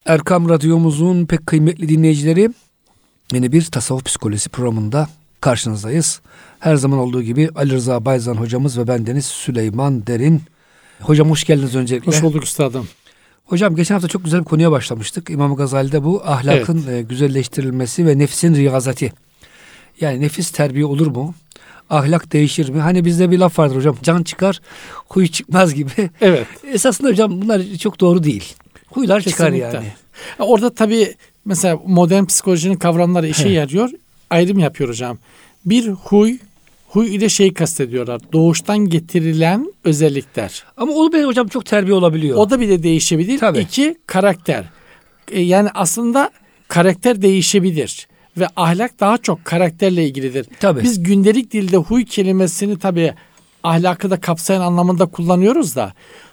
Erkam Radyomuzun pek kıymetli dinleyicileri, yeni bir tasavvuf psikolojisi programında karşınızdayız. Her zaman olduğu gibi Ali Rıza Bayzan hocamız ve bendeniz Süleyman Derin. Hocam hoş geldiniz öncelikle. Hoş bulduk üstadım. Hocam geçen hafta çok güzel bir konuya başlamıştık. İmam Gazali'de bu ahlakın güzelleştirilmesi ve nefsin riyazati. Yani nefis terbiye olur mu? Ahlak değişir mi? Hani bizde bir laf vardır hocam. Can çıkar, huy çıkmaz gibi. Evet. Esasında hocam bunlar çok doğru değil. Huylar çıkar yani. Orada tabii mesela modern psikolojinin kavramları işe yarıyor. Ayrım yapıyor hocam. Bir huy ile şeyi kastediyorlar. Doğuştan getirilen özellikler. Ama o benim hocam çok terbiye olabiliyor. O da bir de değişebilir. Tabii. 2, karakter. Yani aslında karakter değişebilir. Ve ahlak daha çok karakterle ilgilidir. Tabii. Biz gündelik dilde huy kelimesini tabii ahlakı da kapsayan anlamında kullanıyoruz da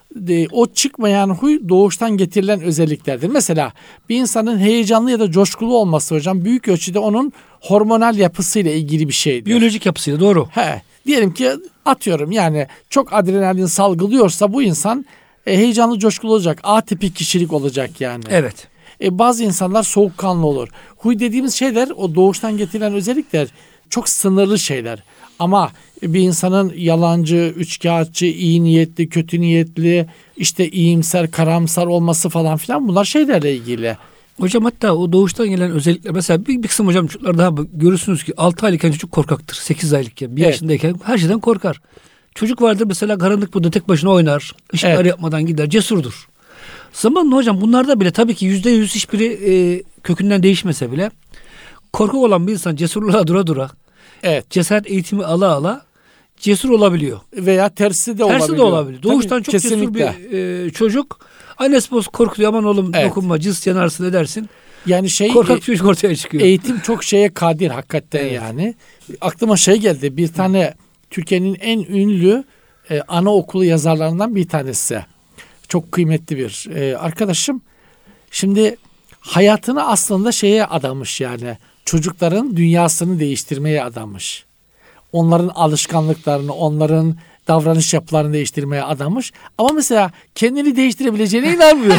o çıkmayan huy doğuştan getirilen özelliklerdir. Mesela bir insanın heyecanlı ya da coşkulu olması hocam büyük ölçüde onun hormonal yapısıyla ilgili bir şeydir. Biyolojik yapısıyla doğru. Diyelim ki atıyorum yani çok adrenalin salgılıyorsa bu insan heyecanlı coşkulu olacak. A tipi kişilik olacak yani. Evet. Bazı insanlar soğukkanlı olur. Huy dediğimiz şeyler, o doğuştan getirilen özellikler çok sınırlı şeyler. Ama bir insanın yalancı, üçkağıtçı, iyi niyetli, kötü niyetli, işte iyimser, karamsar olması falan filan bunlar şeylerle ilgili. Hocam hatta o doğuştan gelen özellikler mesela bir kısım hocam çocuklar daha görürsünüz ki 6 aylıkken çocuk korkaktır. 8 aylıkken, 1 yaşındayken her şeyden korkar. Çocuk vardır mesela karanlık burada tek başına oynar. Işıklar yapmadan gider, cesurdur. Zamanla hocam bunlarda bile tabii ki %100 hiçbiri kökünden değişmese bile korkak olan bir insan cesurluğa dura cesaret eğitimi ala cesur olabiliyor. Veya tersi de olabiliyor. Doğuştan çok kesinlikle cesur bir çocuk annesi boz korkuyor, aman oğlum dokunma, cız yanarsın edersin. Yani korkak çocuk ortaya çıkıyor. Eğitim çok şeye kadir hakikaten yani. Aklıma geldi, bir tane Türkiye'nin en ünlü anaokulu yazarlarından bir tanesi. Çok kıymetli bir arkadaşım. Şimdi hayatını aslında adamış yani. Çocukların dünyasını değiştirmeye adamış. Onların alışkanlıklarını, onların davranış yapılarını değiştirmeye adamış. Ama mesela kendini değiştirebileceğine inanmıyor.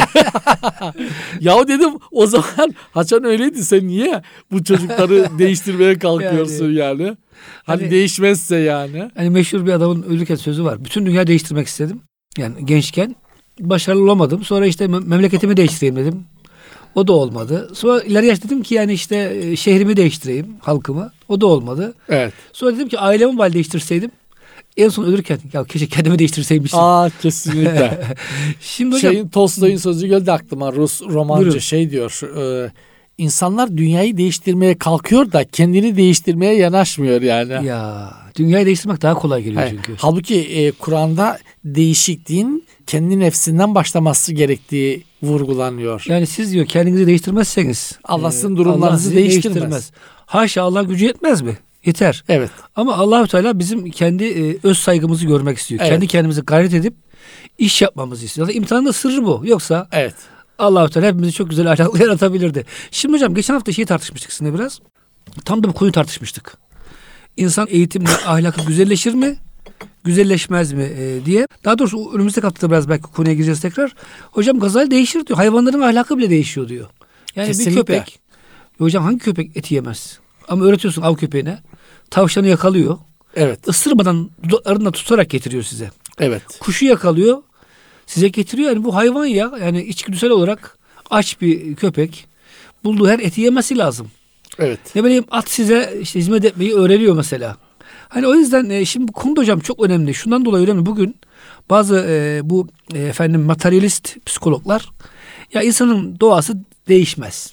Ya dedim o zaman Haçan öyleydi, sen niye bu çocukları değiştirmeye kalkıyorsun yani? Hani değişmezse yani. Hani meşhur bir adamın ölürken sözü var. Bütün dünya değiştirmek istedim. Yani gençken başarılı olamadım. Sonra işte memleketimi değiştireyim dedim. O da olmadı. Sonra ileri yaş dedim ki yani işte şehrimi değiştireyim, halkımı. O da olmadı. Evet. Sonra dedim ki ailemi bari değiştirseydim. En son ölürken ya keşke kendimi değiştirseymişim. Kesinlikle. Şimdi hocam Tolstoy'un sözü geldi aklıma. Rus romancı diyor. İnsanlar dünyayı değiştirmeye kalkıyor da kendini değiştirmeye yanaşmıyor yani. Ya dünyayı değiştirmek daha kolay geliyor çünkü. Halbuki Kur'an'da değişikliğin kendi nefsinden başlaması gerektiği vurgulanıyor. Yani siz diyor kendinizi değiştirmezseniz Allah sizin durumlarınızı değiştirmez. Haşa, Allah gücü yetmez mi? Yeter. Evet. Ama Allahu Teala bizim kendi öz saygımızı görmek istiyor. Evet. Kendi kendimizi gayret edip iş yapmamızı istiyor. Zaten imtihanın da sırrı bu. Yoksa Allahu Teala hepimizi çok güzel ahlaklı yaratabilirdi. Şimdi hocam geçen hafta tartışmıştık sizinle biraz. Tam da bu konuyu tartışmıştık. İnsan eğitimle ahlakı güzelleşir mi? Güzelleşmez mi diye. Daha doğrusu önümüzdeki haftada biraz belki konuya gireceğiz tekrar. Hocam Gazali değişir diyor. Hayvanların ahlakı bile değişiyor diyor. Yani kesinlikle. Bir köpek. Hocam hangi köpek eti yemez? Ama öğretiyorsun av köpeğine. Tavşanı yakalıyor. Evet. Isırmadan dudaklarından tutarak getiriyor size. Evet. Kuşu yakalıyor. Size getiriyor. Yani bu hayvan ya. Yani içgüdüsel olarak aç bir köpek. Bulduğu her eti yemesi lazım. Evet. Ne bileyim at size işte hizmet etmeyi öğreniyor mesela. Hani o yüzden şimdi bu konuda hocam çok önemli. Şundan dolayı önemli. Bugün bazı bu materyalist psikologlar ya insanın doğası değişmez.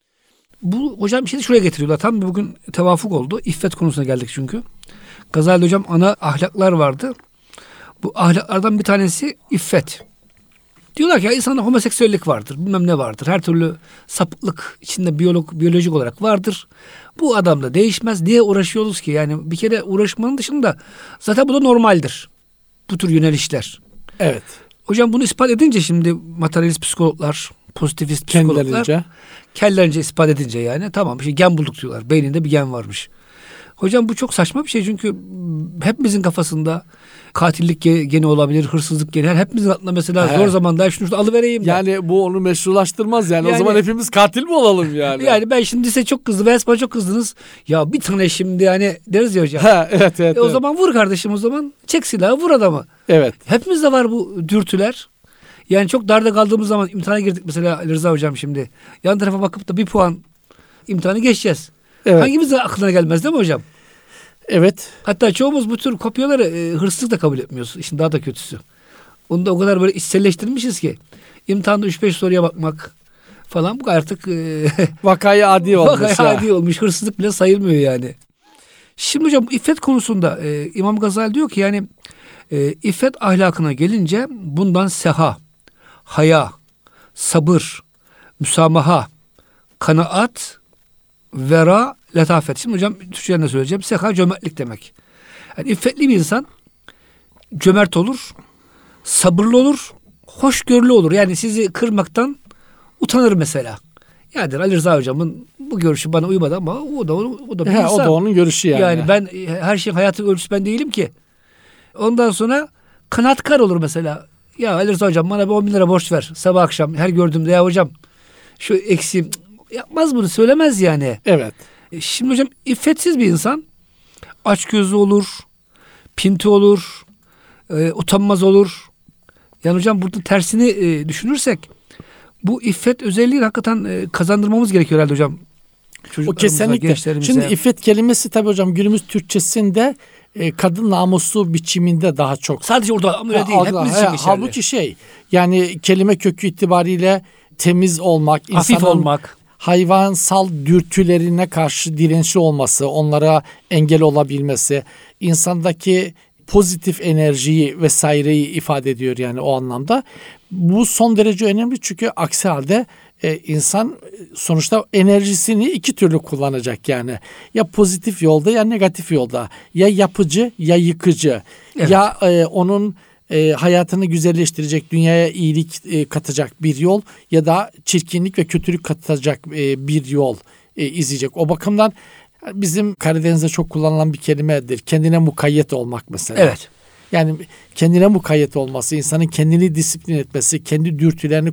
Bu hocam şuraya getiriyorlar. Tam bugün tevafuk oldu. İffet konusuna geldik çünkü. Gazali hocam ana ahlaklar vardı. Bu ahlaklardan bir tanesi iffet. Diyorlar ki ya insanda homoseksüellik vardır. Bilmem ne vardır. Her türlü sapıklık içinde biyolojik olarak vardır. Bu adam da değişmez. Niye uğraşıyoruz ki? Yani bir kere uğraşmanın dışında zaten bu da normaldir. Bu tür yönelişler. Evet. Hocam bunu ispat edince şimdi materyalist psikologlar, pozitivist psikologlar kellerince ispat edince yani tamam gen bulduk diyorlar. Beyninde bir gen varmış. Hocam bu çok saçma bir şey çünkü hepimizin kafasında katillik geni olabilir, hırsızlık geni. Hepimizin aklında mesela zor zamanda şunu alıvereyim. Yani bu onu meşrulaştırmaz yani. O zaman hepimiz katil mi olalım yani? Yani ben şimdi size çok kızdım, bana çok kızdınız. Ya bir tane şimdi yani deriz ya hocam. Evet. O zaman vur kardeşim o zaman. Çek silahı vur adamı. Evet. Hepimizde var bu dürtüler. Yani çok darda kaldığımız zaman imtihana girdik mesela Ali Rıza hocam şimdi. Yan tarafa bakıp da bir puan imtihanı geçeceğiz. Evet. Hangimizin aklına gelmez değil mi hocam? Evet. Hatta çoğumuz bu tür kopyaları hırsızlık da kabul etmiyoruz. İşin daha da kötüsü. Onu da o kadar böyle içselleştirmişiz ki. İmtihanda 3-5 soruya bakmak falan bu artık vakayı adi olmuş. Vakayı adi olmuş. Hırsızlık bile sayılmıyor yani. Şimdi hocam iffet konusunda İmam Gazali diyor ki yani iffet ahlakına gelince bundan seha, haya, sabır, müsamaha, kanaat, vera, letafet. Şimdi hocam Türkçe'de ne söyleyeceğim? Seha cömertlik demek. Yani iffetli bir insan cömert olur, sabırlı olur, hoşgörülü olur. Yani sizi kırmaktan utanır mesela. Yani Ali Rıza hocamın bu görüşü bana uymadı ama o da bir insan. O da onun görüşü yani. Yani ben her şeyin hayatın ölçüsü ben değilim ki. Ondan sonra kanaatkar olur mesela. Ya Ali Rıza hocam bana bir 10 bin lira borç ver. Sabah akşam her gördüğümde ya hocam şu eksiğim yapmaz bunu söylemez yani. Evet. Şimdi hocam iffetsiz bir insan açgözlü olur, pinti olur, utanmaz olur. Yani hocam burada tersini düşünürsek bu iffet özelliğini hakikaten kazandırmamız gerekiyor herhalde hocam. O kesinlikle. Şimdi iffet kelimesi tabii hocam günümüz Türkçesinde kadın namusu biçiminde daha çok. Sadece orada ama öyle değil. Hepimiz için geçerli. Halbuki yani kelime kökü itibariyle temiz olmak, hafif olmak, hayvansal dürtülerine karşı dirençli olması, onlara engel olabilmesi, insandaki pozitif enerjiyi vesaireyi ifade ediyor yani o anlamda. Bu son derece önemli çünkü aksi halde insan sonuçta enerjisini iki türlü kullanacak yani. Ya pozitif yolda ya negatif yolda. Ya yapıcı ya yıkıcı. Evet. Ya onun hayatını güzelleştirecek, dünyaya iyilik katacak bir yol ya da çirkinlik ve kötülük katacak bir yol izleyecek. O bakımdan bizim Karadeniz'de çok kullanılan bir kelimedir. Kendine mukayyet olmak mesela. Evet. Yani kendine mukayyet olması, insanın kendini disiplin etmesi, kendi dürtülerini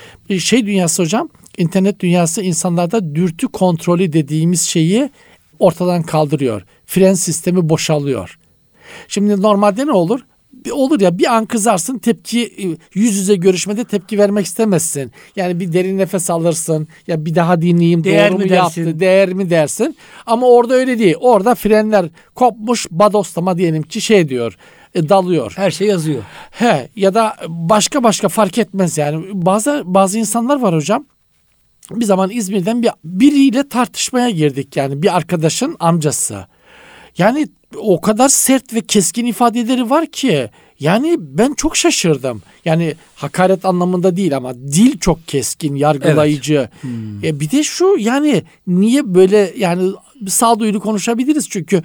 dünyası hocam, internet dünyası insanlarda dürtü kontrolü dediğimiz şeyi ortadan kaldırıyor. Fren sistemi boşalıyor. Şimdi normalde ne olur? Olur ya bir an kızarsın yüz yüze görüşmede tepki vermek istemezsin. Yani bir derin nefes alırsın ya bir daha dinleyeyim değer doğru mu dersin? Yaptı değer mi dersin. Ama orada öyle değil. Orada frenler kopmuş badoslama diyelim ki diyor dalıyor. Her şey yazıyor. Ya da başka fark etmez yani. Bazı insanlar var hocam. Bir zaman İzmir'den biriyle tartışmaya girdik yani bir arkadaşın amcası. Yani o kadar sert ve keskin ifadeleri var ki yani ben çok şaşırdım. Yani hakaret anlamında değil ama dil çok keskin, yargılayıcı. Evet. Bir de şu yani niye böyle yani sağduyulu konuşabiliriz çünkü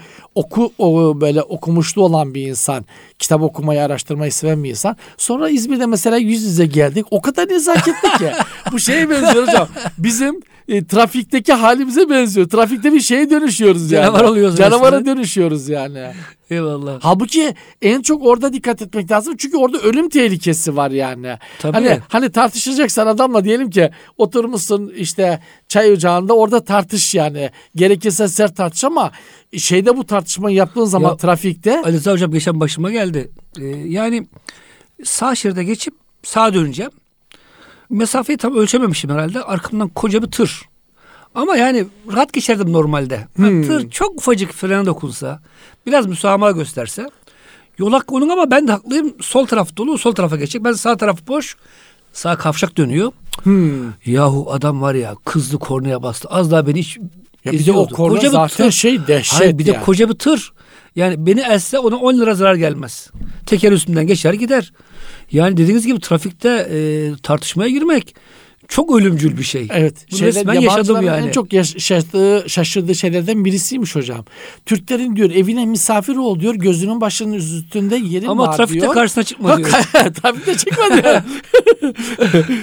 böyle okumuşlu olan bir insan, kitap okumayı, araştırmayı seven bir insan. Sonra İzmir'de mesela yüz yüze geldik. O kadar nezaketli ki. Bu şeye benziyor hocam. Bizim trafikteki halimize benziyor. Trafikte bir şeye dönüşüyoruz yani. Canavar oluyoruz. Canavara dönüşüyoruz yani. Eyvallah. Halbuki en çok orada dikkat etmek lazım. Çünkü orada ölüm tehlikesi var yani. Tabii. Hani tartışacaksan adamla diyelim ki oturmuşsun işte çay ocağında orada tartış yani. Gerekirse sert tartış ama bu tartışmayı yaptığın zaman trafikte. Ali Rıza hocam geçen başıma geldi. Yani sağ şeride geçip sağa döneceğim. Mesafeyi tam ölçememişim herhalde. Arkamdan koca bir tır. Ama yani rahat geçerdim normalde. Tır çok ufacık frene dokunsa, biraz müsamaha gösterse. Yol hakkı onun ama ben de haklıyım. Sol taraf dolu, sol tarafa geçecek. Ben sağ taraf boş. Sağ kavşak dönüyor. Yahu adam var ya kızdı kornaya bastı. Az daha beni hiç bir de o korna koca zaten dehşet. Hayır, bir de koca bir tır. Yani beni else ona 10 lira zarar gelmez. Teker üstünden geçer gider. Yani dediğiniz gibi trafikte tartışmaya girmek çok ölümcül bir şey. Evet. Ben yaşadım yani. En çok şaşırdığı şeylerden birisiymiş hocam. Türklerin diyor evine misafir ol diyor. Gözünün başının üstünde yerin ama var diyor. Ama trafikte karşısına çıkma diyor. Trafikte çıkma diyor.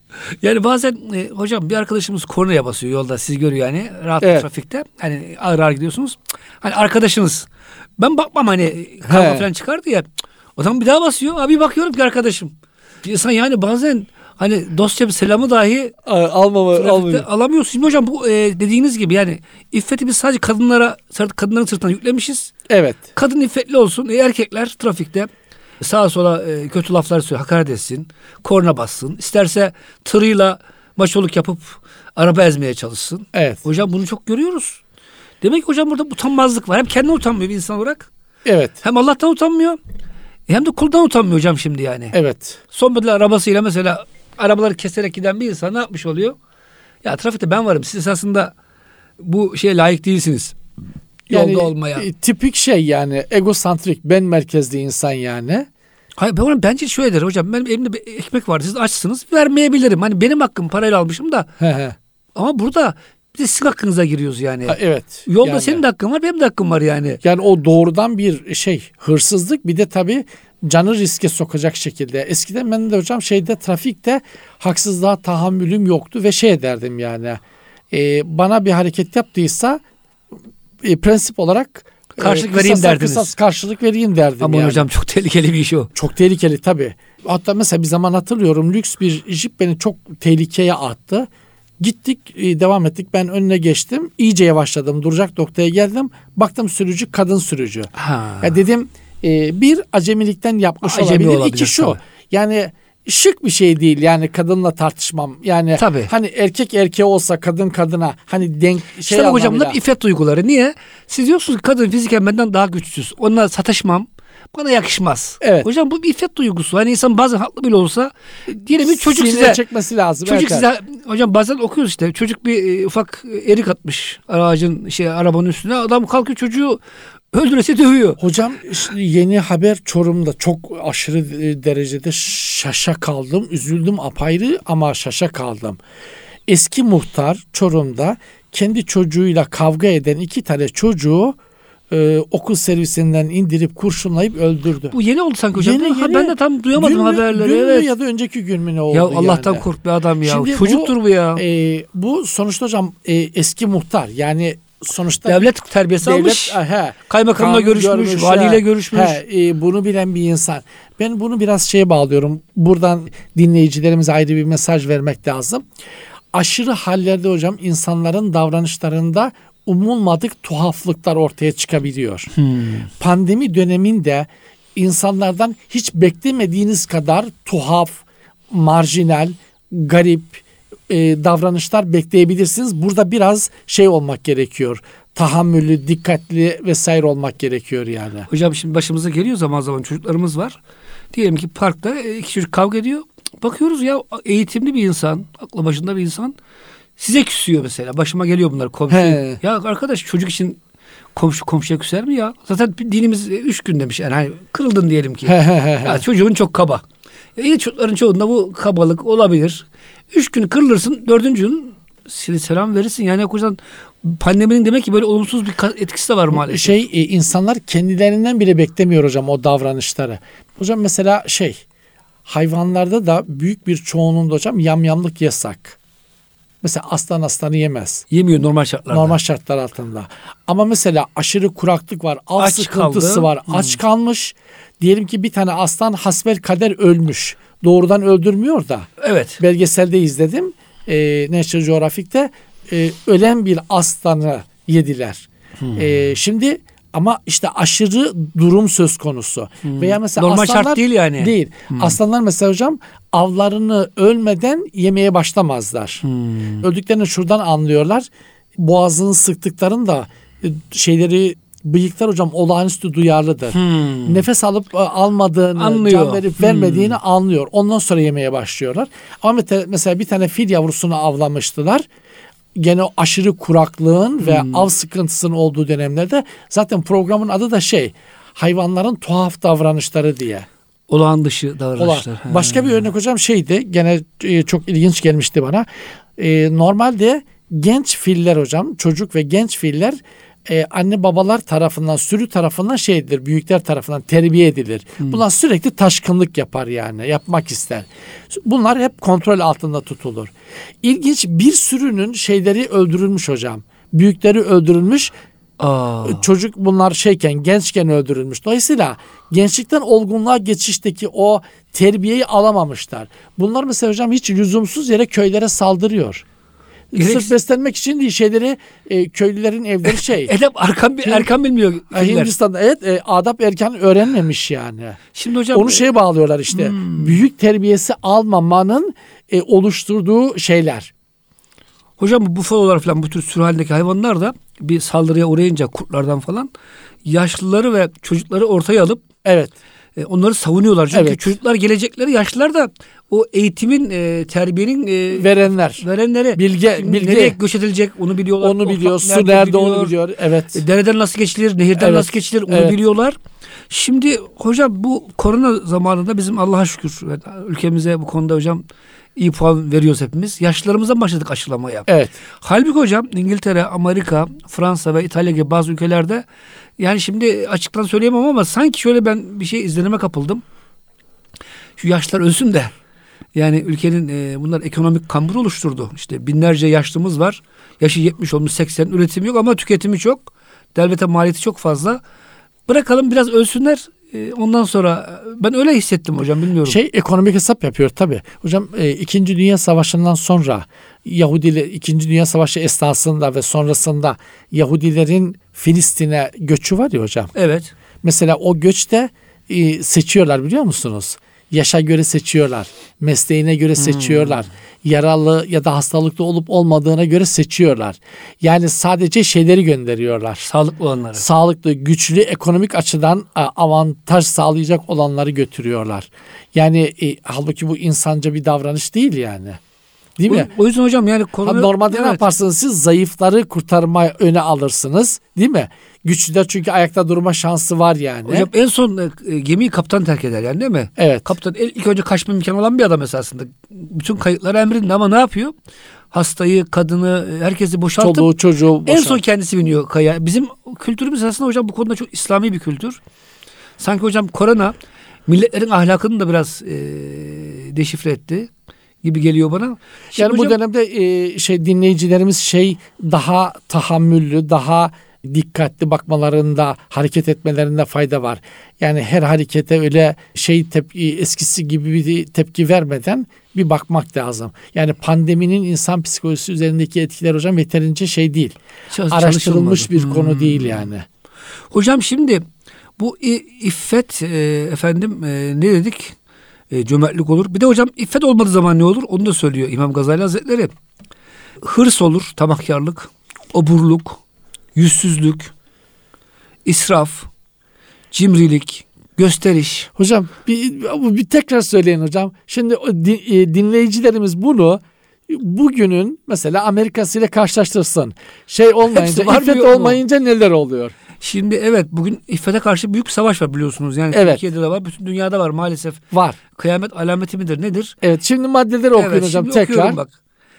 Yani bazen hocam bir arkadaşımız kornaya basıyor yolda, siz görüyor yani rahat Evet. trafikte. Hani ağır ağır gidiyorsunuz. Hani arkadaşınız. Ben bakmam hani kavga falan çıkardı ya. O zaman bir daha basıyor. Abi bakıyorum ki arkadaşım. Bir insan yani bazen hani dostça bir selamı dahi Almıyor. alamıyorsun. Şimdi hocam bu dediğiniz gibi yani iffeti biz sadece kadınların sırtına yüklemişiz. Evet. Kadın iffetli olsun. Erkekler trafikte sağa sola kötü laflar söylüyor, hakaret etsin, korna bassın. İsterse tırıyla maçoluk yapıp araba ezmeye çalışsın. Evet. Hocam bunu çok görüyoruz. Demek ki hocam burada utanmazlık var. Hem kendine utanmıyor bir insan olarak. Evet. Hem Allah'tan utanmıyor. Hem de kuldan utanmıyor hocam şimdi yani. Evet. Son model arabasıyla mesela arabaları keserek giden bir insan ne yapmış oluyor? Ya trafikte ben varım. Siz esasında bu şeye layık değilsiniz. Yolda olmaya. Tipik şey yani egosantrik, ben merkezli insan yani. Hayır bence şöyledir hocam. Benim elimde bir ekmek var. Siz açsınız. Vermeyebilirim. Hani benim hakkım, parayla almışım da. Ama burada bir de sizin hakkınıza giriyoruz yani. Evet. Yolda yani, senin de hakkın var, benim de hakkım var yani. Yani o doğrudan bir hırsızlık, bir de tabii canı riske sokacak şekilde. Eskiden ben de hocam trafikte haksızlığa tahammülüm yoktu ve ederdim yani. Bana bir hareket yaptıysa prensip olarak karşılık vereyim derdiniz. Kısas karşılık vereyim derdim. Ama yani. hocam çok tehlikeli bir iş o. Çok tehlikeli tabii. Hatta mesela bir zaman hatırlıyorum, lüks bir jip beni çok tehlikeye attı. Gittik, devam ettik. Ben önüne geçtim. İyice yavaşladım. Duracak noktaya geldim. Baktım sürücü kadın sürücü. Ya dedim bir acemilikten yapmış olabilir. İki şu. Tabii. Yani şık bir şey değil. Yani kadınla tartışmam. Yani tabii. Hani erkek erkeğe olsa, kadın kadına hani denk İşte hocam bunlar iffet duyguları. Niye? Siz diyorsunuz ki kadın fiziken benden daha güçsüz. Onunla satışmam. Bana yakışmaz. Evet. Hocam bu bir iffet duygusu. Hani insan bazen haklı bile olsa diyelim bir çocuk size çekmesi lazım. Çocuk size hocam bazen okuyoruz işte. Çocuk bir ufak erik atmış ağacın arabanın üstüne. Adam kalkıyor çocuğu öldürese dövüyor. Hocam yeni haber Çorum'da çok aşırı derecede şaşa kaldım. Üzüldüm apayrı ama şaşa kaldım. Eski muhtar Çorum'da kendi çocuğuyla kavga eden 2 tane çocuğu okul servisinden indirip kurşunlayıp öldürdü. Bu yeni oldu sanki hocam. Yeni, ben de tam duyamadım haberleri. Dün evet. ya da önceki gün mü ne oldu? Ya Allah'tan kork be adam ya. Şimdi çocuktur bu ya. Bu sonuçta hocam eski muhtar yani sonuçta devlet terbiyesi almış. Kaymakamla görüşmüş, valiyle görüşmüş. Bunu bilen bir insan. Ben bunu biraz bağlıyorum. Buradan dinleyicilerimize ayrı bir mesaj vermek lazım. Aşırı hallerde hocam insanların davranışlarında umulmadık tuhaflıklar ortaya çıkabiliyor. Pandemi döneminde insanlardan hiç beklemediğiniz kadar tuhaf, marjinal, garip davranışlar bekleyebilirsiniz. Burada biraz olmak gerekiyor. Tahammüllü, dikkatli vesaire olmak gerekiyor yani. Hocam şimdi başımıza geliyor zaman zaman çocuklarımız var. Diyelim ki parkta 2 çocuk kavga ediyor. Bakıyoruz ya eğitimli bir insan, aklı başında bir insan size küsüyor mesela. Başıma geliyor bunlar komşu. Ya arkadaş çocuk için komşuya küser mi ya? Zaten dinimiz 3 gün demiş. Yani hani kırıldın diyelim ki. Ya çocuğun çok kaba. İyi çocukların çoğunda bu kabalık olabilir. 3 gün kırılırsın, 4. gün selam verirsin. Yani o yüzden pandeminin demek ki böyle olumsuz bir etkisi de var maalesef. İnsanlar kendilerinden bile beklemiyor hocam o davranışları. Hocam mesela hayvanlarda da büyük bir çoğunluğunda hocam yamyamlık yasak. Mesela aslanı yemez. Yemiyor normal şartlarda. Normal şartlar altında. Ama mesela aşırı kuraklık var, aç sıkıntısı kaldı. Var, aç kalmış. Diyelim ki bir tane aslan hasbelkader ölmüş. Doğrudan öldürmüyor da. Evet. Belgeselde izledim. National Geographic'te ölen bir aslanı yediler. Şimdi ama işte aşırı durum söz konusu. Veya mesela normal aslanlar şart değil yani. Değil. Aslanlar mesela hocam avlarını ölmeden yemeye başlamazlar. Öldüklerini şuradan anlıyorlar. Boğazını sıktıklarında bıyıklar hocam olağanüstü duyarlıdır. Nefes alıp almadığını, anlıyor. Can verip vermediğini anlıyor. Ondan sonra yemeye başlıyorlar. Ama mesela bir tane fil yavrusunu avlamıştılar. Gene aşırı kuraklığın ve av sıkıntısının olduğu dönemlerde zaten programın adı da hayvanların tuhaf davranışları diye. Olağan dışı davranışlar. Başka bir örnek hocam gene çok ilginç gelmişti bana. Normalde genç filler hocam, çocuk ve genç filler anne babalar tarafından, sürü tarafından şeydir, büyükler tarafından terbiye edilir. Bunlar sürekli taşkınlık yapar yani, yapmak ister. Bunlar hep kontrol altında tutulur. İlginç, bir sürünün şeyleri öldürülmüş hocam. Büyükleri öldürülmüş. Çocuk bunlar gençken öldürülmüş. Dolayısıyla gençlikten olgunluğa geçişteki o terbiyeyi alamamışlar. Bunlar mesela hocam hiç lüzumsuz yere köylere saldırıyor. Sırf beslenmek için değil, köylülerin evleri Edep erkan bilmiyor. Hindistan'da adap erken öğrenmemiş yani. Şimdi hocam onu bağlıyorlar işte. Büyük terbiyesi almamanın oluşturduğu şeyler. Hocam bu bufalolar falan, bu tür sürü halindeki hayvanlar da bir saldırıya uğrayınca kurtlardan falan yaşlıları ve çocukları ortaya alıp onları savunuyorlar. Çünkü çocuklar gelecekleri, yaşlılar da o eğitimin, terbiyenin verenleri. Bilge. Nereye göç edilecek onu biliyorlar. Onu biliyor. Su nerede onu biliyor. Evet. Dereden nasıl geçilir, nehirden nasıl geçilir onu biliyorlar. Şimdi hocam bu korona zamanında bizim Allah'a şükür ülkemize bu konuda hocam iyi puan veriyoruz hepimiz. Yaşlılarımızdan başladık aşılamaya. Evet. Halbuki hocam İngiltere, Amerika, Fransa ve İtalya gibi bazı ülkelerde, yani şimdi açıktan söyleyemem ama sanki şöyle ben bir izlenime kapıldım. Şu yaşlılar ölsün de, yani ülkenin bunlar ekonomik kambur oluşturdu. İşte binlerce yaşlımız var. Yaşı 70 olmuş, 80, üretimi yok ama tüketimi çok. Devlete maliyeti çok fazla. Bırakalım biraz ölsünler. Ondan sonra ben öyle hissettim hocam, bilmiyorum. Ekonomik hesap yapıyor tabii. Hocam 2. Dünya Savaşı'ndan sonra Yahudiler 2. Dünya Savaşı esnasında ve sonrasında Yahudilerin Filistin'e göçü var ya hocam. Evet. Mesela o göçte seçiyorlar, biliyor musunuz? Yaşa göre seçiyorlar. Mesleğine göre seçiyorlar. Yaralı ya da hastalıklı olup olmadığına göre seçiyorlar. Yani sadece şeyleri gönderiyorlar. Sağlıklı olanları. Sağlıklı, güçlü, ekonomik açıdan avantaj sağlayacak olanları götürüyorlar. Yani halbuki bu insanca bir davranış değil yani. Değil mi? O yüzden hocam yani normalde ne yaparsınız siz? Zayıfları kurtarmaya öne alırsınız. Değil mi? Güçlüler çünkü ayakta durma şansı var yani. Hocam en son gemiyi kaptan terk eder yani, değil mi? Evet. Kaptan ilk önce kaçma imkanı olan bir adam esasında. Bütün kayıtları emrinde ama ne yapıyor? Hastayı, kadını, herkesi boşaltıp çoluğu, çocuğu boşalt. En son kendisi biniyor kaya. Bizim kültürümüz aslında hocam bu konuda çok İslami bir kültür. Sanki hocam korona milletlerin ahlakını da biraz deşifre etti gibi geliyor bana. Şimdi yani hocam, bu dönemde dinleyicilerimiz daha tahammüllü, daha dikkatli bakmalarında, hareket etmelerinde fayda var. Yani her harekete öyle eskisi gibi bir tepki vermeden bir bakmak lazım. Yani pandeminin insan psikolojisi üzerindeki etkiler hocam yeterince değil. Araştırılmış bir konu değil yani. Hocam şimdi bu iffet ne dedik? Cömertlik olur. Bir de hocam iffet olmadığı zaman ne olur? Onu da söylüyor İmam Gazali Hazretleri. Hırs olur, tamahkarlık, oburluk, yüzsüzlük, israf, cimrilik, gösteriş. Hocam bir tekrar söyleyin hocam. Şimdi dinleyicilerimiz bunu bugünün mesela Amerika'sı ile karşılaştırsın. Olmayınca, iffet olmayınca neler oluyor? Şimdi evet, bugün iffete karşı büyük savaş var biliyorsunuz. Yani Türkiye'de de var, bütün dünyada var maalesef. Var. Kıyamet alameti midir, nedir? Evet, şimdi maddeleri okuyun hocam tekrar. Bak.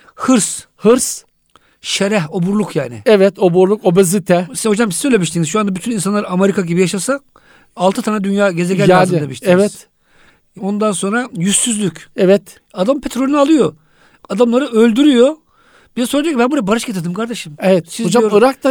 Hırs, şereh, oburluk yani. Evet, oburluk, obezite. Hocam siz söylemiştiniz, şu anda bütün insanlar Amerika gibi yaşasa 6 tane dünya gezegen lazım demiştiniz. Evet. Ondan sonra yüzsüzlük. Evet. Adam petrolünü alıyor. Adamları öldürüyor. Bir de sonra diyor ki ben buraya barış getirdim kardeşim. Evet. Siz hocam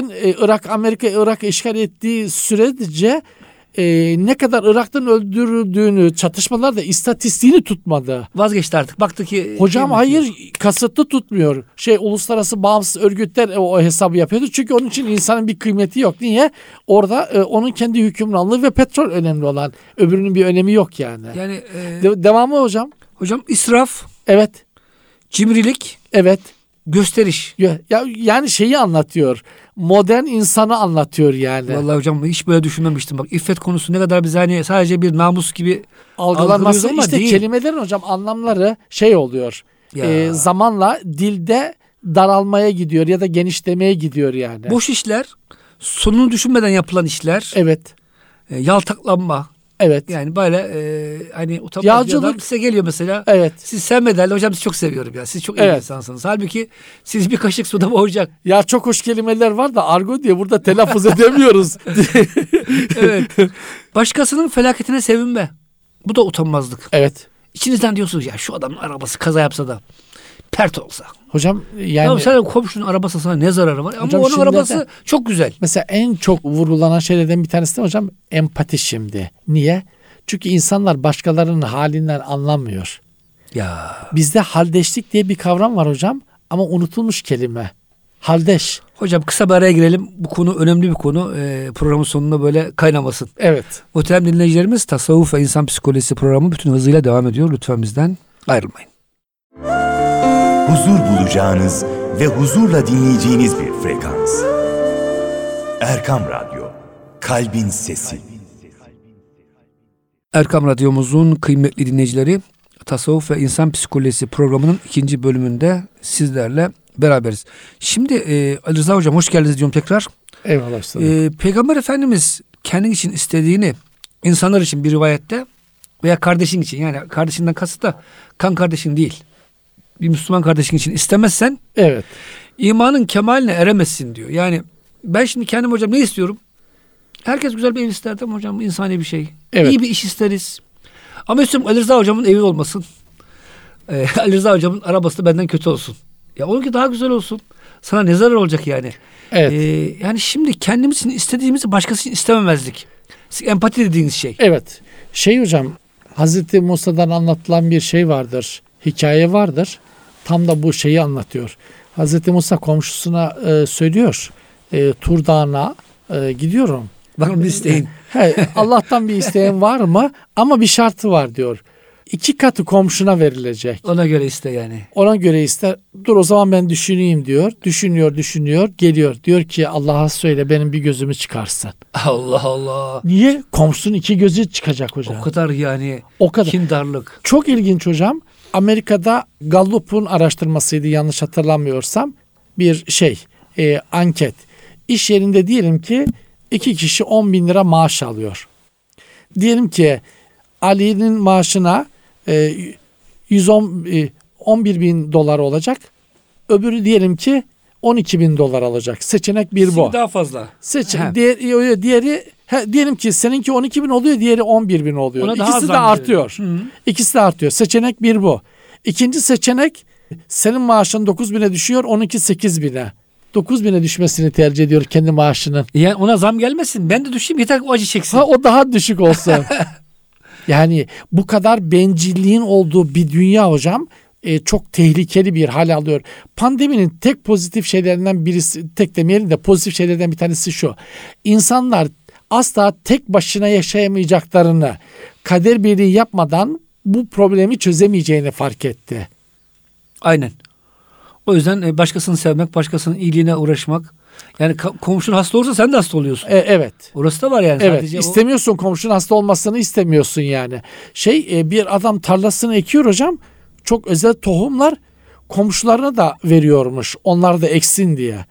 Amerika işgal ettiği sürece ne kadar Irak'tan öldürüldüğünü, çatışmalarda istatistiğini tutmadı. Vazgeçti artık. Baktı ki hocam hayır, kasıtlı tutmuyor. Uluslararası bağımsız örgütler o hesabı yapıyordu. Çünkü onun için insanın bir kıymeti yok. Niye? Orada onun kendi hükümranlığı ve petrol önemli olan. Öbürünün bir önemi yok yani. Yani devamı hocam. Hocam israf. Evet. Cimrilik. Evet. Gösteriş. Yani anlatıyor. Modern insanı anlatıyor yani. Vallahi hocam hiç böyle düşünmemiştim. Bak iffet konusu ne kadar biz sadece bir namus gibi algılanması ama işte değil. Kelimelerin hocam anlamları oluyor. Zamanla dilde daralmaya gidiyor ya da genişlemeye gidiyor yani. Boş işler, sonunu düşünmeden yapılan işler. Evet. Yaltaklanma, Evet. Yani böyle hani utanmaz bir adam size geliyor mesela. Evet. Siz sevmeden hocam sizi çok seviyorum ya. Siz çok iyi insansınız. Halbuki siz bir kaşık suda boğacak. Ya çok hoş kelimeler var da argo diye burada telaffuz edemiyoruz. Evet. Başkasının felaketine sevinme. Bu da utanmazlık. Evet. İçinizden diyorsunuz ya şu adamın arabası kaza yapsa da pert olsa. Hocam yani. Ya sen komşunun arabası sana ne zararı var? Ama onun arabası çok güzel. Mesela en çok vurgulanan şeylerden bir tanesi de hocam empati şimdi. Niye? Çünkü insanlar başkalarının halinden anlamıyor. Ya. Bizde haldeşlik diye bir kavram var hocam ama unutulmuş kelime. Haldeş. Hocam kısa bir araya girelim. Bu konu önemli bir konu. Programın sonunda böyle kaynamasın. Evet. Muhterem dinleyicilerimiz, Tasavvuf ve İnsan Psikolojisi programı bütün hızıyla devam ediyor. Lütfen bizden ayrılmayın. Huzur bulacağınız ve huzurla dinleyeceğiniz bir frekans. Erkam Radyo, Kalbin Sesi. Erkam Radyomuzun kıymetli dinleyicileri, Tasavvuf ve İnsan Psikolojisi programının 2. bölümünde sizlerle beraberiz. Şimdi Ali Rıza Hocam hoş geldiniz diyorum tekrar. Eyvallah. Peygamber Efendimiz kendin için istediğini insanlar için bir rivayette veya kardeşin için, yani kardeşinden kasıt da kan kardeşin değil, bir Müslüman kardeşin için istemezsen evet, imanın kemaline eremezsin diyor. Yani ben şimdi kendim hocam ne istiyorum? Herkes güzel bir ev ister değil mi hocam? İnsani bir şey. Evet. İyi bir iş isteriz. Ama istiyorum Ali Rıza Hocam'ın evi olmasın. Ali Rıza Hocam'ın arabası da benden kötü olsun. Ya onunki daha güzel olsun. Sana ne zarar olacak yani? Evet. Yani şimdi kendimiz için istediğimizi başkası için istememezlik. Empati dediğiniz şey. Evet. Hocam, Hazreti Musa'dan anlatılan bir şey vardır. Hikaye vardır. Tam da bu şeyi anlatıyor. Hazreti Musa komşusuna söylüyor. Tur Dağı'na gidiyorum. Var mı bir isteğin? Allah'tan bir isteğin var mı? Ama bir şartı var diyor. 2 katı komşuna verilecek. Ona göre iste yani. Ona göre ister. Dur o zaman ben düşüneyim diyor. Düşünüyor. Geliyor. Diyor ki Allah'a söyle benim bir gözümü çıkarsın. Allah Allah. Niye? Komşunun 2 gözü çıkacak hocam. O kadar yani. O kadar. Kindarlık. Çok ilginç hocam. Amerika'da Gallup'un araştırmasıydı yanlış hatırlamıyorsam. Bir anket. İş yerinde diyelim ki 2 kişi 10.000 lira maaş alıyor. Diyelim ki Ali'nin maaşına 11.000 dolar olacak. Öbürü diyelim ki 12.000 dolar alacak. Seçenek bir bu. Daha fazla. Diğeri diyelim ki seninki 12.000 oluyor, diğeri 11.000 oluyor. İkisi de artıyor. İkisi de artıyor. Seçenek bir bu. İkinci seçenek senin maaşın 9.000'e düşüyor, onunki 8.000'e. 9.000'e düşmesini tercih ediyor kendi maaşının. Yani ona zam gelmesin. Ben de düşeyim yeter ki o acı çeksin. O daha düşük olsun. Yani bu kadar bencilliğin olduğu bir dünya hocam çok tehlikeli bir hal alıyor. Pandeminin tek pozitif şeylerinden birisi, tek demeyelim de pozitif şeylerden bir tanesi şu. İnsanlar asla tek başına yaşayamayacaklarını, kader birliği yapmadan bu problemi çözemeyeceğini fark etti. Aynen. O yüzden başkasını sevmek, başkasının iyiliğine uğraşmak. Yani komşun hasta olursa sen de hasta oluyorsun. Evet. Orası da var yani. Evet. Sadece İstemiyorsun komşunun hasta olmasını istemiyorsun yani. Bir adam tarlasını ekiyor hocam. Çok özel tohumlar komşularına da veriyormuş. Onlar da eksin diye.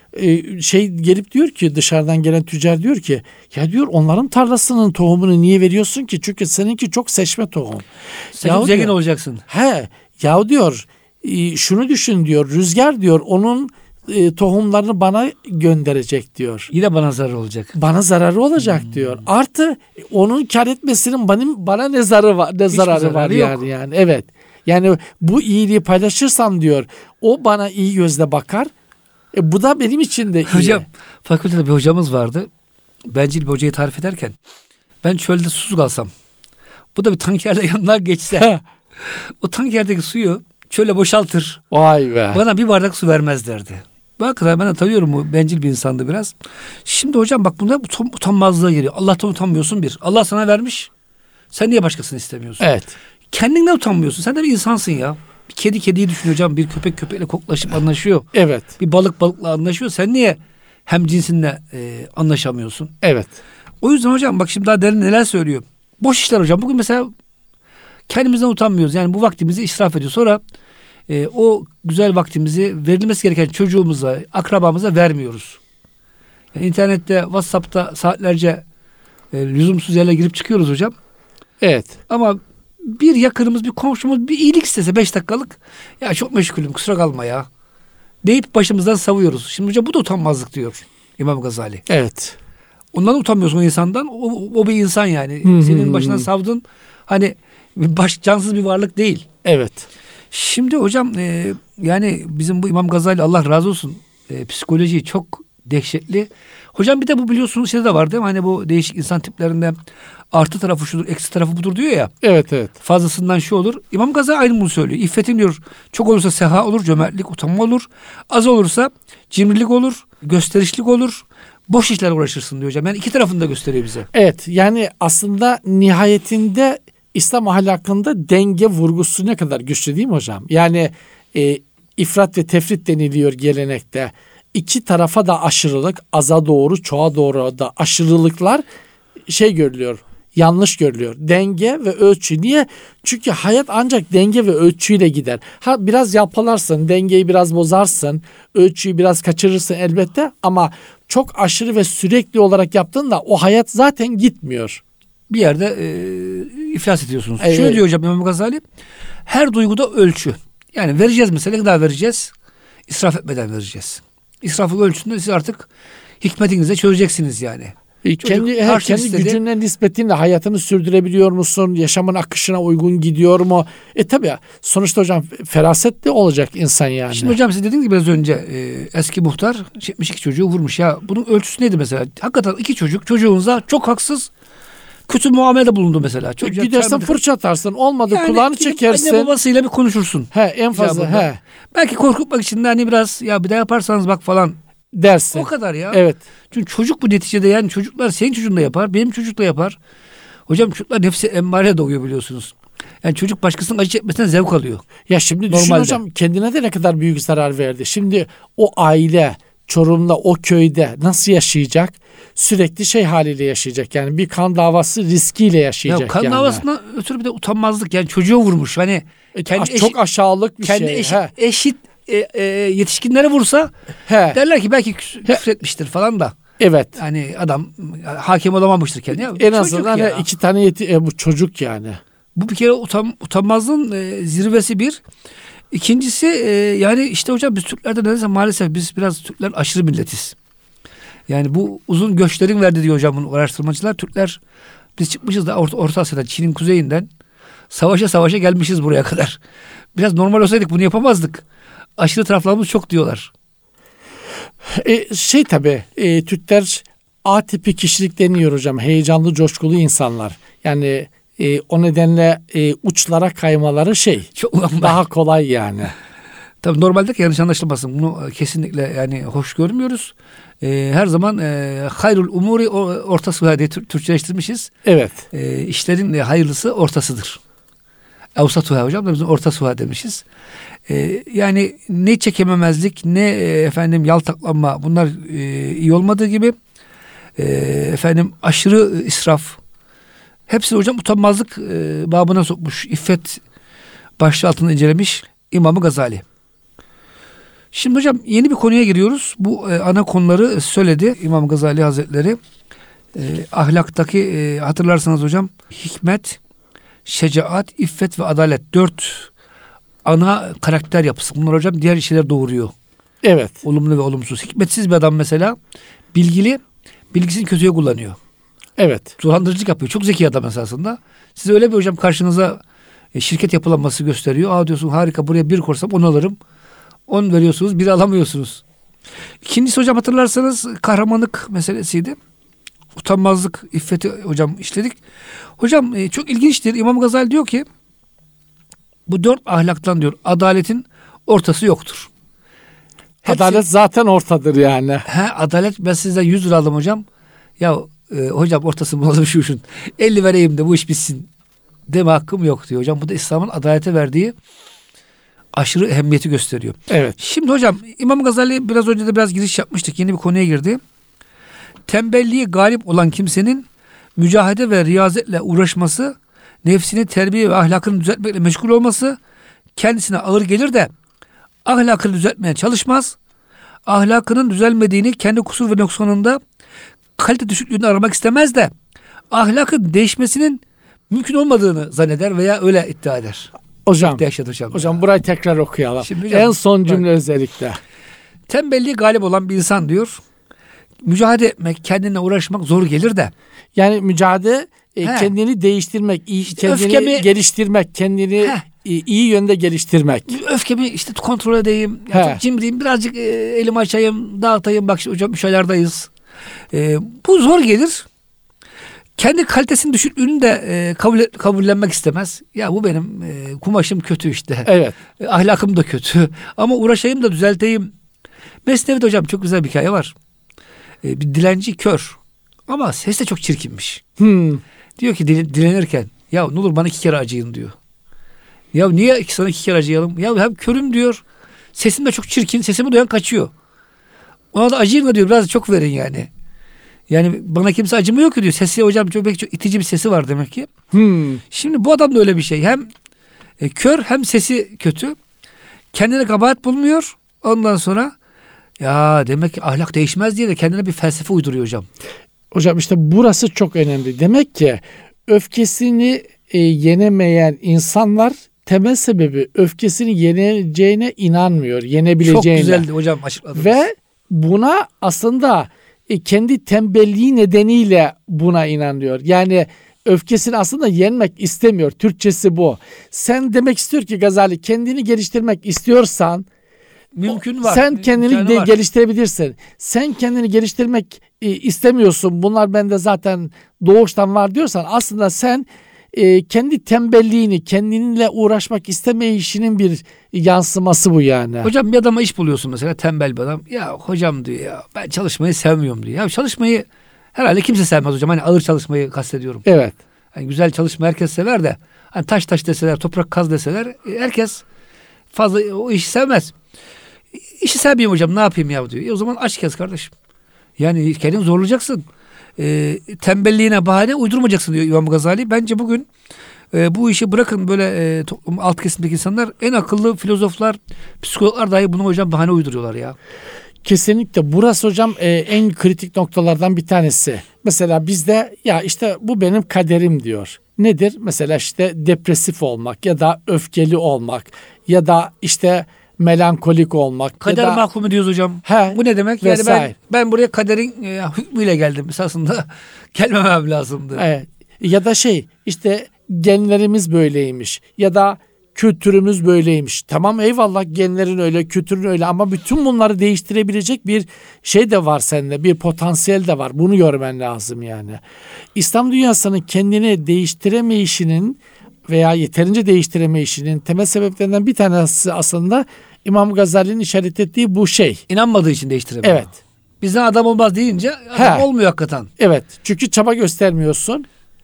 Gelip diyor ki dışarıdan gelen tüccar diyor ki ya diyor onların tarlasının tohumunu niye veriyorsun ki? Çünkü seninki çok seçme tohum. Sen zengin olacaksın. Ya diyor şunu düşün diyor. Rüzgar diyor onun tohumlarını bana gönderecek diyor. Yine bana zararı olacak. Bana zararı olacak diyor. Artı onun kar etmesinin bana ne zararı var yani. Evet. Yani bu iyiliği paylaşırsam diyor o bana iyi gözle bakar. Bu da benim için de iyi. Hocam fakültede bir hocamız vardı. Bencil bir hocayı tarif ederken ben çölde susuz kalsam bu da bir tankerle yanına geçse o tankerdeki suyu çöle boşaltır. Vay be. Bana bir bardak su vermez derdi. Bak ben de tanıyorum, bu bencil bir insandı biraz. Şimdi hocam bak bunda utanmazlığa geliyor. Allah'tan utanmıyorsun bir. Allah sana vermiş. Sen niye başkasını istemiyorsun? Evet. Kendinden utanmıyorsun. Sen de bir insansın ya. Bir kedi kediyi düşünüyor hocam. Bir köpek köpekle koklaşıp anlaşıyor. Evet. Bir balık balıkla anlaşıyor. Sen niye hem cinsinle anlaşamıyorsun? Evet. O yüzden hocam bak şimdi daha derin neler söylüyor. Boş işler hocam. Bugün mesela kendimizden utanmıyoruz. Yani bu vaktimizi israf ediyor. Sonra o güzel vaktimizi verilmesi gereken çocuğumuza, akrabamıza vermiyoruz. Yani internette, WhatsApp'ta saatlerce Lüzumsuz yerlere girip çıkıyoruz hocam. Evet. Ama bir yakınımız, bir komşumuz bir iyilik istese 5 dakikalık, ya çok meşgulüm kusura kalma ya deyip başımızdan savuyoruz. Şimdi hocam bu da utanmazlık diyor İmam Gazali. Evet. Ondan utanmıyorsun o insandan. O bir insan yani. Senin başına savdın. Hani cansız bir varlık değil. Evet. Şimdi hocam yani bizim bu İmam Gazali Allah razı olsun psikoloji çok dehşetli. Hocam bir de bu biliyorsunuz şeyde de var değil mi? Hani bu değişik insan tiplerinde artı tarafı şudur, eksi tarafı budur diyor ya. Evet, evet. Fazlasından şu olur. İmam Gazali aynı bunu söylüyor. İffetin diyor çok olursa seha olur, cömertlik, utanma olur. Az olursa cimrilik olur, gösterişlik olur. Boş işlerle uğraşırsın diyor hocam. Yani iki tarafını da gösteriyor bize. Evet, yani aslında nihayetinde İslam ahlakında denge vurgusu ne kadar güçlü değil mi hocam? Yani ifrat ve tefrit deniliyor gelenekte. İki tarafa da aşırılık, aza doğru, çoğa doğru da aşırılıklar görülüyor. Yanlış görülüyor. Denge ve ölçü. Niye? Çünkü hayat ancak denge ve ölçüyle gider. Biraz yalpalarsın, dengeyi biraz bozarsın, ölçüyü biraz kaçırırsın elbette ama çok aşırı ve sürekli olarak yaptığında o hayat zaten gitmiyor. Bir yerde iflas ediyorsunuz. Şöyle diyor hocam İmam Gazali. Her duyguda ölçü. Yani vereceğiz mesela, ne kadar vereceğiz? İsraf etmeden vereceğiz. İsrafın ölçüsünde siz artık hikmetinizle çözeceksiniz yani. Kendi gücüne nispetinle hayatını sürdürebiliyor musun? Yaşamın akışına uygun gidiyor mu? Tabii sonuçta hocam feraset de olacak insan yani. Şimdi hocam siz dediğiniz gibi biraz önce eski muhtar 72 çocuğu vurmuş ya. Bunun ölçüsü neydi mesela? Hakikaten iki çocuğunuza çok haksız kötü muamelede bulundu mesela. Gidersen fırça atarsın. Olmadı yani, kulağını çekersin. Anne babasıyla bir konuşursun. En fazla. Belki korkutmak için de hani biraz ya bir daha yaparsanız bak falan dersin. O kadar ya. Evet. Çünkü çocuk bu neticede, yani çocuklar senin çocuğun da yapar, benim çocuk da yapar. Hocam çocuklar nefsi emmare doğuyor biliyorsunuz. Yani çocuk başkasının acı çekmesinden zevk alıyor. Ya şimdi düşün hocam, kendine de ne kadar büyük zarar verdi. Şimdi o aile Çorum'da, o köyde nasıl yaşayacak? Sürekli haliyle yaşayacak. Yani bir kan davası riskiyle yaşayacak. Ya kan davasından ötürü bir de utanmazlık. Yani çocuğa vurmuş. Hani çok aşağılık bir kendi eşit yetişkinlere vursa derler ki belki küfür etmiştir falan da. Evet. Hani adam hakim olamamıştır kendine. En azından iki tane bu çocuk yani. Bu bir kere utanmazlığın zirvesi bir. İkincisi yani işte hocam biz Türklerde nedense maalesef biz biraz Türkler aşırı milletiz. Yani bu uzun göçlerin verdiği diyor hocam bunu araştırmacılar. Türkler biz çıkmışız da Orta Asya'dan, Çin'in kuzeyinden savaşa gelmişiz buraya kadar. Biraz normal olsaydık bunu yapamazdık. Aşırı taraflarımız çok diyorlar. Tabii Türkler A tipi kişilik deniyor hocam. Heyecanlı, coşkulu insanlar. Yani o nedenle uçlara kaymaları çok daha kolay yani. Tabii normalde yanlış anlaşılmasın. Bunu kesinlikle yani hoş görmüyoruz. Her zaman hayrul umuri ortası diye Türkçeleştirmişiz. Evet. İşlerin hayırlısı ortasıdır. Evsatuha hocam da biz ortasuha demişiz. Yani ne çekememezlik ne yaltaklanma, bunlar iyi olmadığı gibi aşırı israf, hepsi hocam utanmazlık babına sokmuş. İffet başlığı altında incelemiş İmam Gazali. Şimdi hocam yeni bir konuya giriyoruz. Bu ana konuları söyledi İmam Gazali Hazretleri. Ahlaktaki hatırlarsanız hocam hikmet, şecaat, iffet ve adalet, 4 ana karakter yapısı. Bunlar hocam diğer şeyler doğuruyor. Evet. Olumlu ve olumsuz. Hikmetsiz bir adam mesela bilgisini kötüye kullanıyor. Evet. Dolandırıcılık yapıyor. Çok zeki adam esasında. Size öyle bir hocam karşınıza şirket yapılanması gösteriyor. Diyorsun harika, buraya 1 korsam 10 alırım. 10 veriyorsunuz, 1 alamıyorsunuz. İkincisi hocam hatırlarsanız kahramanlık meselesiydi. Utanmazlık, iffeti hocam işledik. Hocam çok ilginçtir. İmam Gazali diyor ki bu 4 ahlaktan diyor adaletin ortası yoktur. Adalet zaten ortadır yani. Adalet, ben sizden 100 lira aldım hocam. Ya hocam ortası bulalım şu 50 vereyim de bu iş bitsin deme hakkım yok diyor hocam. Bu da İslam'ın adalete verdiği aşırı ehemmiyeti gösteriyor. Evet. Şimdi hocam İmam Gazali biraz önce de biraz giriş yapmıştık. Yeni bir konuya girdi. Tembelliği galip olan kimsenin mücahede ve riyazetle uğraşması, nefsini terbiye ve ahlakını düzeltmekle meşgul olması kendisine ağır gelir de ahlakını düzeltmeye çalışmaz. Ahlakının düzelmediğini kendi kusur ve noksanında kalite düşüklüğünü aramak istemez de ahlakın değişmesinin mümkün olmadığını zanneder veya öyle iddia eder. Hocam, Hocam burayı tekrar okuyalım. Şimdi hocam, en son cümle özellikle. Tembelliği galip olan bir insan diyor. Mücadele etmek, kendine uğraşmak zor gelir de. Yani mücadele kendini değiştirmek, kendini geliştirmek, kendini iyi yönde geliştirmek. Öfkemi işte kontrol edeyim, çok cimriyim, birazcık elimi açayım, dağıtayım. Bak hocam şu aylardayız. Bu zor gelir. Kendi kalitesini düşürdüğünü de kabullenmek istemez. Ya bu benim kumaşım kötü işte. Evet. Ahlakım da kötü. Ama uğraşayım da düzelteyim. Mesnevi'de hocam çok güzel bir hikaye var. Bir dilenci kör. Ama ses de çok çirkinmiş. Diyor ki dilenirken ya ne olur bana 2 kere acıyın diyor. Ya niye sana 2 kere acıyalım? Ya hem körüm diyor. Sesim de çok çirkin. Sesimi duyan kaçıyor. Ona da acıyın da diyor. Biraz çok verin yani. Yani bana kimse acımıyor ki diyor. Sesi hocam çok itici bir sesi var demek ki. Şimdi bu adam da öyle bir şey. Hem kör hem sesi kötü. Kendine kabahat bulmuyor. Ondan sonra ya demek ki ahlak değişmez diye de kendine bir felsefe uyduruyor hocam. Hocam işte burası çok önemli. Demek ki öfkesini yenemeyen insanlar temel sebebi öfkesini yeneceğine inanmıyor. Yenebileceğine. Çok güzeldi hocam açıkladınız. Ve buna aslında kendi tembelliği nedeniyle buna inanıyor. Yani öfkesini aslında yenmek istemiyor. Türkçesi bu. Sen demek istiyor ki Gazali kendini geliştirmek istiyorsan mümkün var. Sen kendini geliştirebilirsin. Sen kendini geliştirmek istemiyorsun. Bunlar bende zaten doğuştan var diyorsan aslında sen kendi tembelliğini, kendinle uğraşmak istemeyişinin bir yansıması bu yani. Hocam bir adama iş buluyorsun mesela, tembel bir adam. Ya hocam diyor ya ben çalışmayı sevmiyorum diyor. Ya çalışmayı herhalde kimse sevmez hocam. Hani ağır çalışmayı kastediyorum. Evet. Yani güzel çalışma herkes sever de hani taş deseler, toprak kaz deseler herkes fazla o işi sevmez. İşi sevmiyorum hocam, ne yapayım ya diyor. O zaman aç kes kardeşim. Yani kendini zorlayacaksın. Tembelliğine bahane uydurmayacaksın diyor İmam Gazali. Bence bugün bu işi bırakın böyle toplum alt kesimdeki insanlar, en akıllı filozoflar, psikologlar dahi bunu hocam bahane uyduruyorlar ya. Kesinlikle burası hocam en kritik noktalardan bir tanesi. Mesela bizde ya işte bu benim kaderim diyor. Nedir? Mesela işte depresif olmak ya da öfkeli olmak ya da işte melankolik olmak. Kader ya da, mahkumu diyoruz hocam. Bu ne demek? Vesaire. Yani ben buraya kaderin hükmüyle geldim. Esasında gelmemem lazımdı. Evet. Ya da işte genlerimiz böyleymiş ya da kültürümüz böyleymiş. Tamam eyvallah, genlerin öyle, kültürün öyle ama bütün bunları değiştirebilecek bir şey de var sende. Bir potansiyel de var. Bunu görmen lazım yani. İslam dünyasının kendini değiştiremeyişinin veya yeterince değiştiremeyişinin temel sebeplerinden bir tanesi aslında İmam Gazali'nin işaret ettiği bu şey. İnanmadığı için değiştiremiyor. Evet. Bizden adam olmaz deyince adam olmuyor hakikaten. Evet. Çünkü çaba göstermiyorsun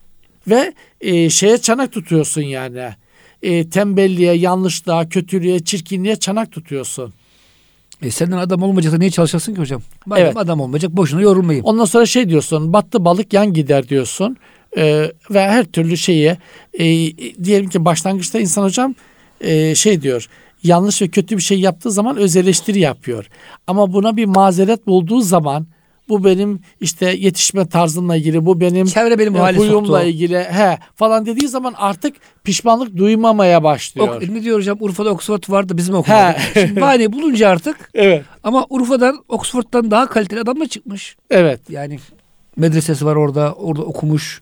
ve şeye çanak tutuyorsun yani. Tembelliğe, yanlışlığa, kötülüğe, çirkinliğe çanak tutuyorsun. Senden adam olmayacaksa niye çalışacaksın ki hocam? Evet. Adam olmayacak, boşuna yorulmayayım. Ondan sonra diyorsun, battı balık yan gider diyorsun. Ve her türlü şeye diyelim ki başlangıçta insan hocam diyor, yanlış ve kötü bir şey yaptığı zaman öz eleştiri yapıyor. Ama buna bir mazeret bulduğu zaman bu benim işte yetişme tarzımla ilgili, bu benim çevre benim huyumla ilgili falan dediği zaman artık pişmanlık duymamaya başlıyor. Ne diyor hocam, Urfa'da Oxford vardı bizim okumadık. Şimdi bahaneyi bulunca artık evet. Ama Urfa'dan, Oxford'dan daha kaliteli adam da çıkmış. Evet. Yani medresesi var orada okumuş.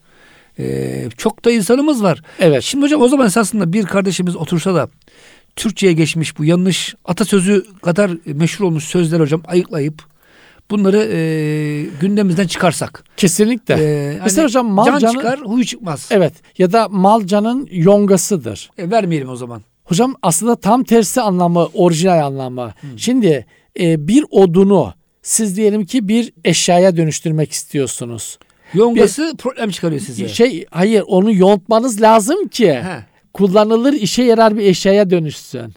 Çok da insanımız var. Evet. Şimdi hocam o zaman esasında bir kardeşimiz otursa da Türkçe'ye geçmiş bu yanlış atasözü kadar meşhur olmuş sözler hocam ayıklayıp bunları gündemimizden çıkarsak. Kesinlikle. Mesela hocam mal can çıkar, huy çıkmaz. Evet. Ya da mal canın yongasıdır. Vermeyelim o zaman. Hocam aslında tam tersi anlamı, orijinal anlamı. Şimdi bir odunu siz diyelim ki bir eşyaya dönüştürmek istiyorsunuz. Yongası problem çıkarıyor size. Hayır, onu yontmanız lazım ki kullanılır, işe yarar bir eşyaya dönüşsün.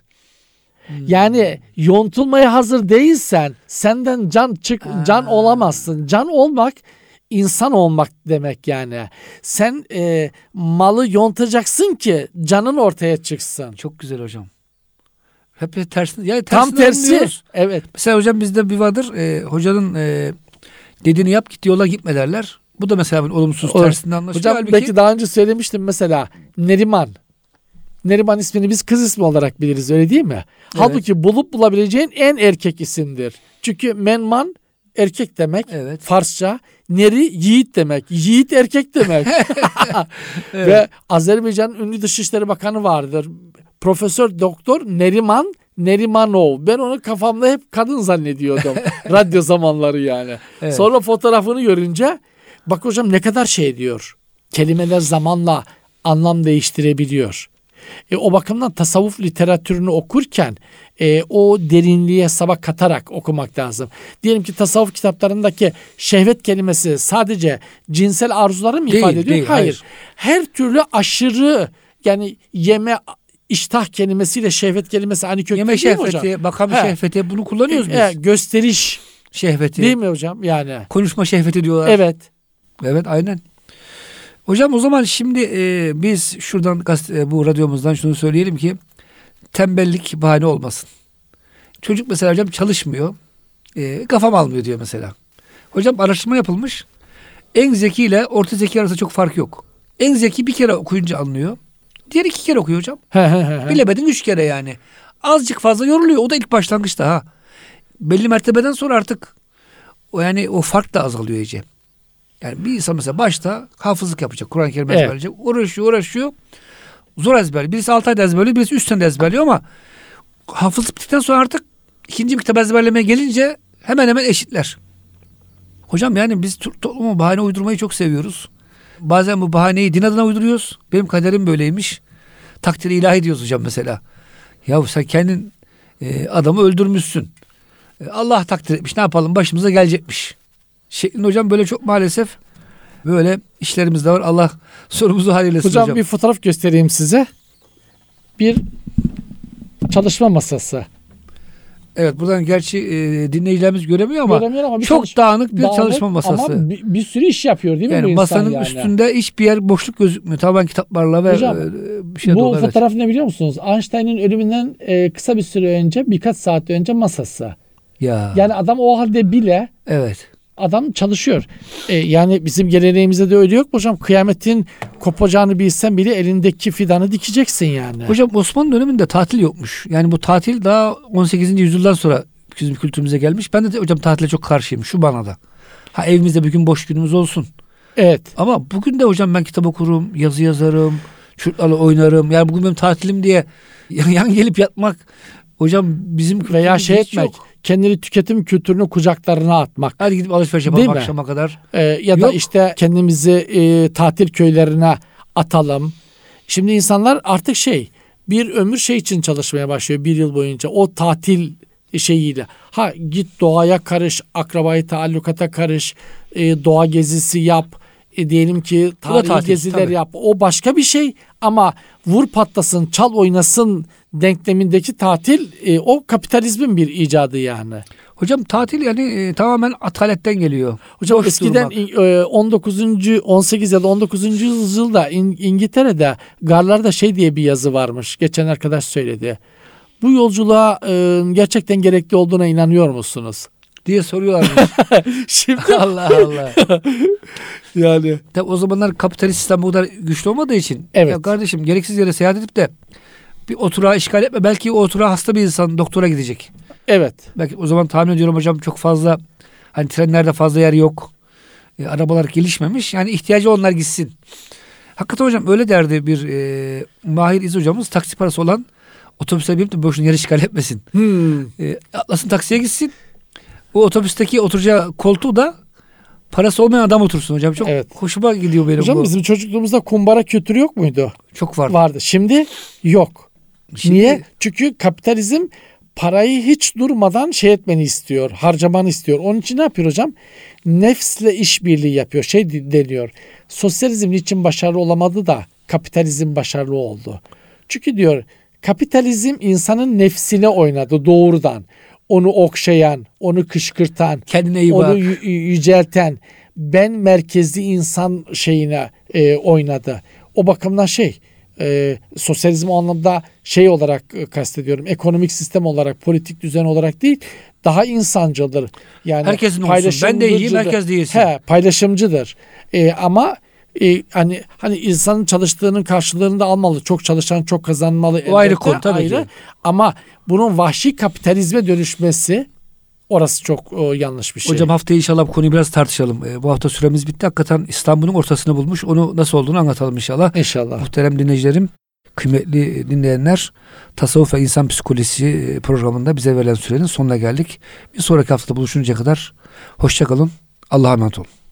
Yani yontulmaya hazır değilsen senden can olamazsın. Can olmak insan olmak demek yani. Sen malı yontacaksın ki canın ortaya çıksın. Çok güzel hocam. Hep tersine. Yani tam tersi. Evet. Mesela hocam bizde bir vardır. Hocanın dediğini yap, git yola gitme derler. Bu da mesela olumsuz tersinde anlaşılıyor. Hocam Halbuki, belki daha önce söylemiştim mesela Neriman. Neriman ismini biz kız ismi olarak biliriz, öyle değil mi? Halbuki bulup bulabileceğin en erkek isimdir. Çünkü menman erkek demek. Evet. Farsça. Neri yiğit demek. Yiğit erkek demek. Evet. Ve Azerbaycan'ın ünlü Dışişleri Bakanı vardır. Profesör Doktor Nerimanov. Ben onu kafamda hep kadın zannediyordum. Radyo zamanları yani. Evet. Sonra fotoğrafını görünce bak hocam ne kadar şey diyor. Kelimeler zamanla anlam değiştirebiliyor. O bakımdan tasavvuf literatürünü okurken o derinliğe sabah katarak okumak lazım. Diyelim ki tasavvuf kitaplarındaki şehvet kelimesi sadece cinsel arzuları mı ifade ediyor? Değil, hayır. Her türlü aşırı, yani yeme iştah kelimesiyle şehvet kelimesi aynı kökten yeme değil mi hocam? şehveti, makam şehveti, bunu kullanıyoruz biz. Gösteriş Şehveti. değil mi hocam? Yani. Konuşma şehveti diyorlar. Evet. Evet, aynen. Hocam o zaman şimdi biz şuradan bu radyomuzdan şunu söyleyelim ki tembellik bahane olmasın. Çocuk mesela hocam çalışmıyor. Kafam almıyor diyor mesela. Hocam araştırma yapılmış. En zeki ile orta zeki arasında çok fark yok. En zeki bir kere okuyunca anlıyor. Diğer 2 kere okuyor hocam. Bilemedin 3 kere yani. Azıcık fazla yoruluyor. O da ilk başlangıçta ha. Belli mertebeden sonra artık o fark da azalıyor iyice. Yani bir insan mesela başta hafızlık yapacak. Kur'an-ı Kerim ezberleyecek. Uğraşıyor. Zor ezberliyor. Birisi 6 ayda ezberliyor. Birisi 3 senede ezberliyor ama hafızlık bittikten sonra artık ikinci bir kitap ezberlemeye gelince hemen hemen eşitler. Hocam yani biz topluma bahane uydurmayı çok seviyoruz. Bazen bu bahaneyi din adına uyduruyoruz. Benim kaderim böyleymiş. Takdiri ilahi diyoruz hocam mesela. Ya sen kendin adamı öldürmüşsün. Allah takdir etmiş. Ne yapalım? Başımıza gelecekmiş. Şeklinde hocam böyle çok maalesef böyle işlerimiz de var. Allah sorumuzu halletsin hocam. Hocam bir fotoğraf göstereyim size. Bir çalışma masası. Evet, buradan gerçi dinleyicilerimiz göremiyor ama çok dağınık bir çalışma masası. Ama bir sürü iş yapıyor değil mi yani bu insan masanın yani? Üstünde hiçbir yer boşluk gözükmüyor. Tamamen kitaplarla ve hocam, bir şey bu dolu. fotoğraf ne biliyor musunuz? Einstein'ın ölümünden kısa bir süre önce, birkaç saat önce masası. Ya. Yani adam o halde bile adam çalışıyor. Yani bizim geleneğimizde de öyle yok mu hocam? Kıyametin kopacağını bilsen bile elindeki fidanı dikeceksin yani. Hocam Osmanlı döneminde tatil yokmuş. Yani bu tatil daha 18. yüzyıldan sonra bizim kültürümüze gelmiş. Ben de hocam tatile çok karşıyım şu manada. Evimizde bir gün boş günümüz olsun. Evet. Ama bugün de hocam ben kitap okurum, yazı yazarım, çocuklarla oynarım. Yani bugün benim tatilim diye yan gelip yatmak hocam bizim veya etmek. Kendini tüketim kültürünü kucaklarına atmak. Hadi gidip alışveriş yapalım akşama kadar. Ya da işte kendimizi tatil köylerine atalım. Şimdi insanlar artık bir ömür için çalışmaya başlıyor 1 yıl boyunca. O tatil şeyiyle. Git doğaya karış, akrabayı taallukata karış, doğa gezisi yap. Diyelim ki tarihi geziler yap. O başka bir şey ama vur patlasın, çal oynasın denklemindeki tatil o kapitalizmin bir icadı yani. Hocam tatil yani tamamen ataletten geliyor. Hocam boş eskiden 18 ya da 19. yüzyılda İngiltere'de garlarda diye bir yazı varmış. Geçen arkadaş söyledi. Bu yolculuğa gerçekten gerekli olduğuna inanıyor musunuz? Diye soruyorlar. Şimdi Allah Allah. Yani. Tabii o zamanlar kapitalist sistem bu kadar güçlü olmadığı için. Evet. Ya kardeşim gereksiz yere seyahat edip de bir oturağı işgal etme. Belki o oturağı hasta bir insan doktora gidecek. Evet. Belki o zaman tahmin ediyorum hocam çok fazla trenlerde fazla yer yok. Arabalar gelişmemiş. Yani ihtiyacı olanlar gitsin. Hakikaten hocam öyle derdi bir Mahir İz hocamız, taksi parası olan otobüse binip de boşuna yer işgal etmesin. Atlasın taksiye gitsin. O otobüsteki oturacağı koltuğu da parası olmayan adam otursun hocam. Çok hoşuma gidiyor benim hocam bu. Bizim çocukluğumuzda kumbara kültürü yok muydu? Çok vardı. Vardı. Şimdi yok. Niye? Çünkü kapitalizm parayı hiç durmadan etmeni istiyor. Harcamanı istiyor. Onun için ne yapıyor hocam? Nefsle işbirliği yapıyor. Deniyor. Sosyalizm niçin başarılı olamadı da kapitalizm başarılı oldu? Çünkü diyor kapitalizm insanın nefsine oynadı doğrudan. Onu okşayan, onu kışkırtan, kendine iyi onu yücelten, ben merkezli insan oynadı. O bakımdan sosyalizm o anlamda şey olarak kastediyorum. Ekonomik sistem olarak, politik düzen olarak değil, daha insancıldır. Yani herkesin olsun. Ben de yiyeyim, herkes de yesin. Paylaşımcıdır. Ama hani insanın çalıştığının karşılığını da almalı. Çok çalışan çok kazanmalı. O ayrı konu tabii ki. Ama bunun vahşi kapitalizme dönüşmesi, orası çok yanlış bir şey. Hocam haftaya inşallah bu konuyu biraz tartışalım. Bu hafta süremiz bitti. Hakikaten İstanbul'un ortasını bulmuş. Onu nasıl olduğunu anlatalım inşallah. İnşallah. Muhterem dinleyicilerim, kıymetli dinleyenler, Tasavvuf ve İnsan Psikolojisi programında bize verilen sürenin sonuna geldik. Bir sonraki haftada buluşuncaya kadar hoşça kalın. Allah'a emanet olun.